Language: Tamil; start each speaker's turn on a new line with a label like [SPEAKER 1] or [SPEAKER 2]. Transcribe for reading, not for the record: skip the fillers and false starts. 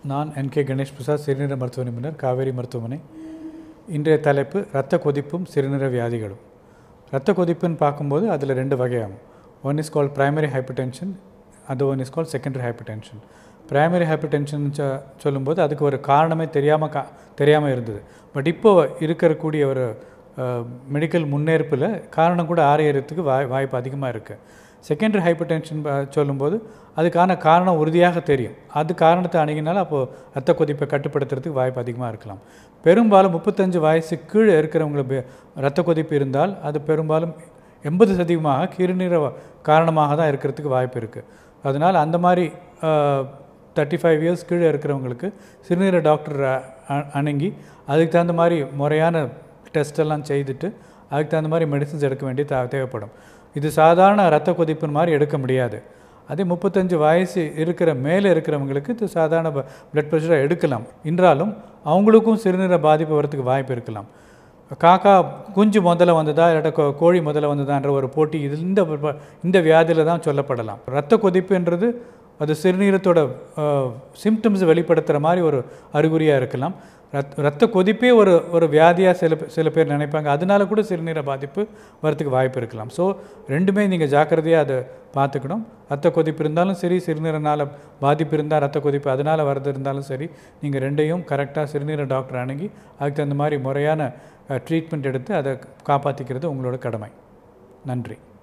[SPEAKER 1] நான் என்.கே. கணேஷ் பிரசாத், சிறுநீரக மருத்துவ நிபுணர், காவேரி மருத்துவமனை. இன்றைய தலைப்பு இரத்த கொதிப்பும் சிறுநீரக வியாதிகளும். இரத்த கொதிப்புன்னு பார்க்கும்போது அதில் 2 வகையாகும். One is called primary hypertension, அது one is called secondary hypertension. Primary hypertension சொல்லும்போது அதுக்கு ஒரு காரணமே தெரியாமல் இருந்தது. பட் இப்போது இருக்கக்கூடிய ஒரு மெடிக்கல் முன்னேற்பில் காரணம் கூட ஆராயறதுக்கு வாய்ப்பு அதிகமாக இருக்குது. செகண்டரி ஹைப்பர்டென்ஷன் சொல்லும்போது அதுக்கான காரணம் உறுதியாக தெரியும். அது காரணத்தை அணுகினாலும் அப்போது இரத்த கொதிப்பை கட்டுப்படுத்துறதுக்கு வாய்ப்பு அதிகமாக இருக்கலாம். பெரும்பாலும் 35 வயசுக்கு கீழே இருக்கிறவங்களுக்கு இரத்த கொதிப்பு இருந்தால் அது பெரும்பாலும் 80% சிறுநீரக காரணமாக தான் இருக்கிறதுக்கு வாய்ப்பு இருக்குது. அதனால் அந்த மாதிரி 35 இயர்ஸ் கீழே இருக்கிறவங்களுக்கு சிறுநீரக டாக்டர் அணுகி அதுக்கு தகுந்த மாதிரி முறையான டெஸ்டெல்லாம் செய்துட்டு அதுக்கு தகுந்த மாதிரி மெடிசின்ஸ் எடுக்க வேண்டிய தேவைப்படும். இது சாதாரண இரத்த கொதிப்பு மாதிரி எடுக்க முடியாது. அதே 35 வயசு மேலே இருக்கிறவங்களுக்கு இது சாதாரண பிளட் ப்ரெஷரை எடுக்கலாம். என்றாலும் அவங்களுக்கும் சிறுநீரக பாதிப்பு வரத்துக்கு வாய்ப்பு இருக்கலாம். காக்கா குஞ்சு முதல்ல வந்ததா இல்லாட்ட கோழி முதல்ல வந்ததான்ற ஒரு போட்டி இது இந்த வியாதியில் தான் சொல்லப்படலாம். இரத்த கொதிப்புன்றது அது சிறுநீரத்தோட சிம்டம்ஸ் வெளிப்படுத்துகிற மாதிரி ஒரு அறிகுறியாக இருக்கலாம். இரத்த கொதிப்பே ஒரு வியாதியாக சில பேர் நினைப்பாங்க. அதனால கூட சிறுநீரக பாதிப்பு வரத்துக்கு வாய்ப்பு இருக்கலாம். ஸோ ரெண்டுமே நீங்கள் ஜாக்கிரதையாக அதை பார்த்துக்கணும். இரத்த கொதிப்பு இருந்தாலும் சரி, சிறுநீரனால் பாதிப்பு இருந்தால் இரத்த கொதிப்பு அதனால் வரது இருந்தாலும் சரி, நீங்கள் ரெண்டையும் கரெக்டாக சிறுநீரக டாக்டர் அணுகி அதுக்கு தகுந்த மாதிரி முறையான ட்ரீட்மெண்ட் எடுத்து அதை காப்பாற்றிக்கிறது உங்களோட கடமை. நன்றி.